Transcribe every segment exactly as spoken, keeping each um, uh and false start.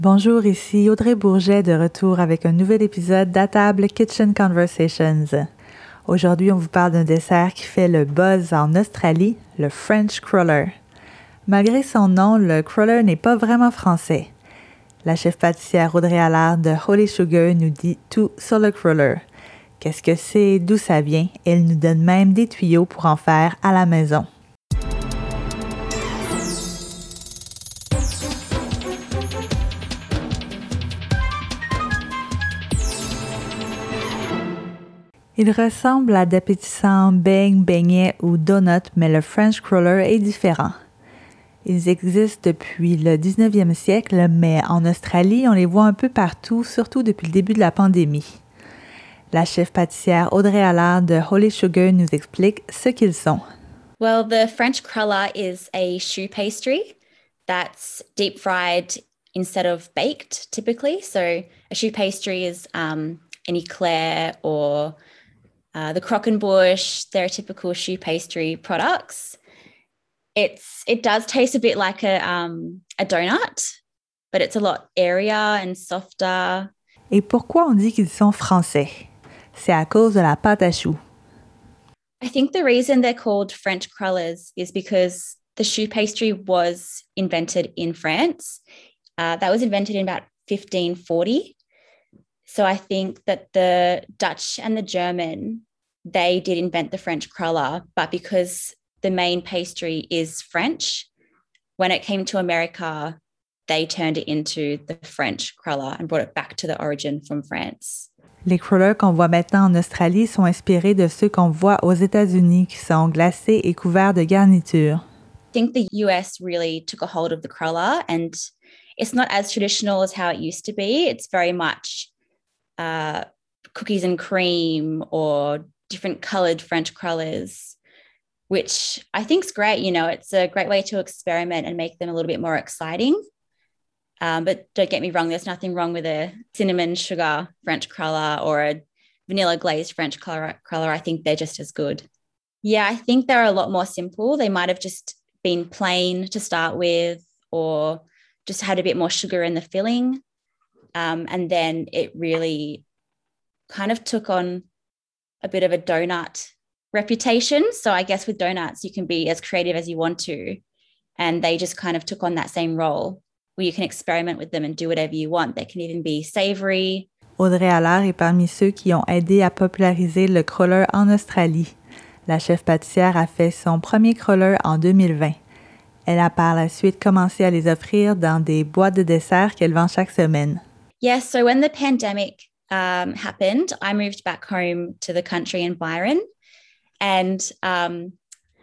Bonjour, ici Audrey Bourget de retour avec un nouvel épisode d'À table Kitchen Conversations. Aujourd'hui, on vous parle d'un dessert qui fait le buzz en Australie, le French Cruller. Malgré son nom, le cruller n'est pas vraiment français. La chef pâtissière Audrey Allard de Holy Sugar nous dit tout sur le cruller. Qu'est-ce que c'est, d'où ça vient, et elle nous donne même des tuyaux pour en faire à la maison. Il ressemble à d'appétissants beignes, beignets ou donuts, mais le French Cruller est différent. Ils existent depuis le dix-neuvième siècle, mais en Australie, on les voit un peu partout, surtout depuis le début de la pandémie. La chef pâtissière Audrey Allard de Holy Sugar nous explique ce qu'ils sont. Well, the French cruller is a choux pastry that's deep fried instead of baked typically. So a choux pastry is um, an eclair or uh, the Croquembouche. They're typical choux pastry products. It's it does taste a bit like a um, a donut, but it's a lot airier and softer. Et pourquoi on dit qu'ils sont français? C'est à cause de la pâte à choux. I think the reason they're called French crullers is because the choux pastry was invented in France. Uh, that was invented in about fifteen forty. So I think that the Dutch and the German, they did invent the French cruller, but because the main pastry is French, when it came to America, they turned it into the French cruller and brought it back to the origin from France. Les crullers qu'on voit maintenant en Australie sont inspirés de ceux qu'on voit aux États-Unis qui sont glacés et couverts de garniture. I think the U S really took a hold of the cruller, and it's not as traditional as how it used to be. It's very much uh, cookies and cream or different coloured French crullers, which I think is great. You know, it's a great way to experiment and make them a little bit more exciting. Um, but don't get me wrong, there's nothing wrong with a cinnamon sugar French cruller or a vanilla glazed French cruller. I think they're just as good. Yeah, I think they're a lot more simple. They might have just been plain to start with, or just had a bit more sugar in the filling. Um, and then it really kind of took on a bit of a donut reputation. So I guess with donuts, you can be as creative as you want to. And they just kind of took on that same role where you can experiment with them and do whatever you want. They can even be savory. Audrey Allard est parmi ceux qui ont aidé à populariser le cruller en Australie. La chef pâtissière a fait son premier cruller en deux mille vingt. Elle a par la suite commencé à les offrir dans des boîtes de dessert qu'elle vend chaque semaine. Yes, so when the pandemic um, happened, I moved back home to the country in Byron, and um,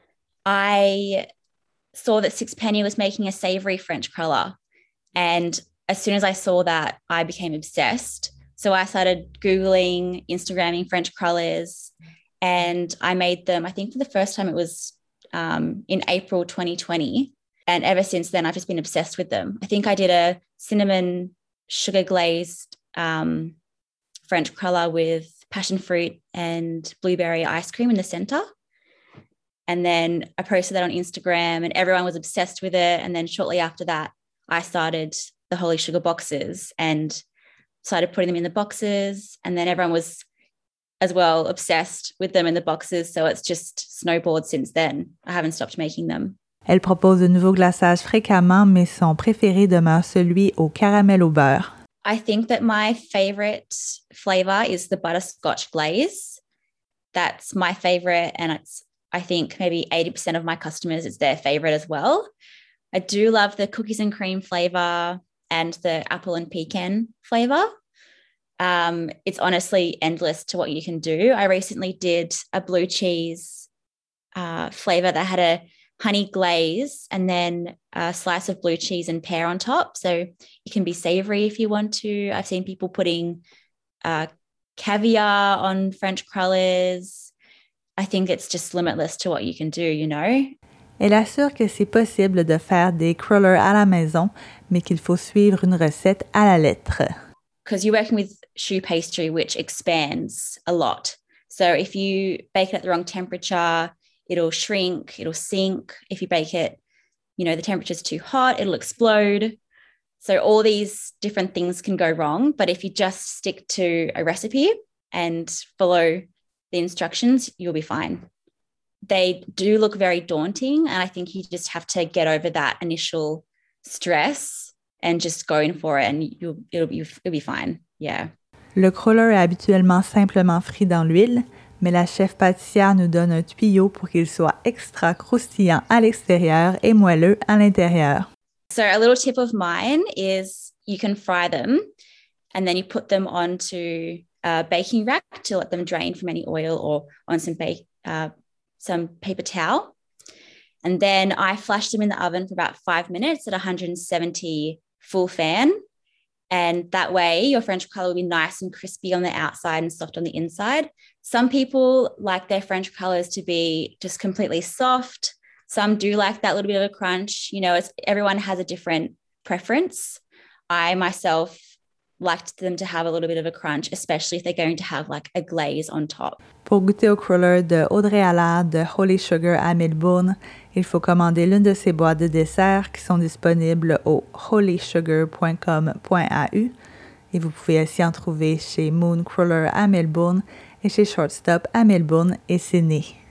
I saw that Sixpenny was making a savoury French cruller. And as soon as I saw that, I became obsessed. So I started Googling, Instagramming French crullers, and I made them. I think for the first time it was um, in April twenty twenty. And ever since then, I've just been obsessed with them. I think I did a cinnamon sugar glazed um, French cruller with passion fruit and blueberry ice cream in the center. And then I posted that on Instagram and everyone was obsessed with it. And then shortly after that, I started the Holy Sugar boxes and started putting them in the boxes. And then everyone was as well obsessed with them in the boxes. So it's just snowballed since then. I haven't stopped making them. Elle propose de nouveaux glaçages fréquemment, mais son préféré demeure celui au caramel au beurre. I think that my favorite flavor is the butterscotch glaze. That's my favorite, and it's I think maybe eighty percent of my customers, it's their favorite as well. I do love the cookies and cream flavor and the apple and pecan flavor. Um, it's honestly endless to what you can do. I recently did a blue cheese uh, flavor that had a honey glaze and then a slice of blue cheese and pear on top. So it can be savory if you want to. I've seen people putting uh, caviar on French crullers. I think it's just limitless to what you can do, you know. Elle assure que c'est possible de faire des crullers à la maison, mais qu'il faut suivre une recette à la lettre. Because you're working with choux pastry, which expands a lot. So if you bake it at the wrong temperature, it'll shrink, it'll sink. If you bake it, you know, the temperature's too hot, it'll explode. So all these different things can go wrong, but if you just stick to a recipe and follow the instructions, you'll be fine. They do look very daunting, and I think you just have to get over that initial stress and just go in for it, and you'll, it'll be, it'll be fine. Yeah. Le cruller est habituellement simplement frit dans l'huile, mais la chef pâtissière nous donne un tuyau pour qu'il soit extra croustillant à l'extérieur et moelleux à l'intérieur. So a little tip of mine is you can fry them and then you put them onto a baking rack to let them drain from any oil, or on some bake, uh, some paper towel. And then I flash them in the oven for about five minutes at one hundred seventy full fan. And that way your French cruller will be nice and crispy on the outside and soft on the inside. Some people like their French crullers to be just completely soft. Some do like that little bit of a crunch. You know, it's, everyone has a different preference. I myself liked them to have a little bit of a crunch, especially if they're going to have like a glaze on top. Pour goûter au cruller de Audrey Allard de Holy Sugar à Melbourne, il faut commander l'une de ses boîtes de dessert qui sont disponibles au holy sugar point com point a u et vous pouvez aussi en trouver chez Moon Cruller à Melbourne et chez Short Stop à Melbourne et Sydney.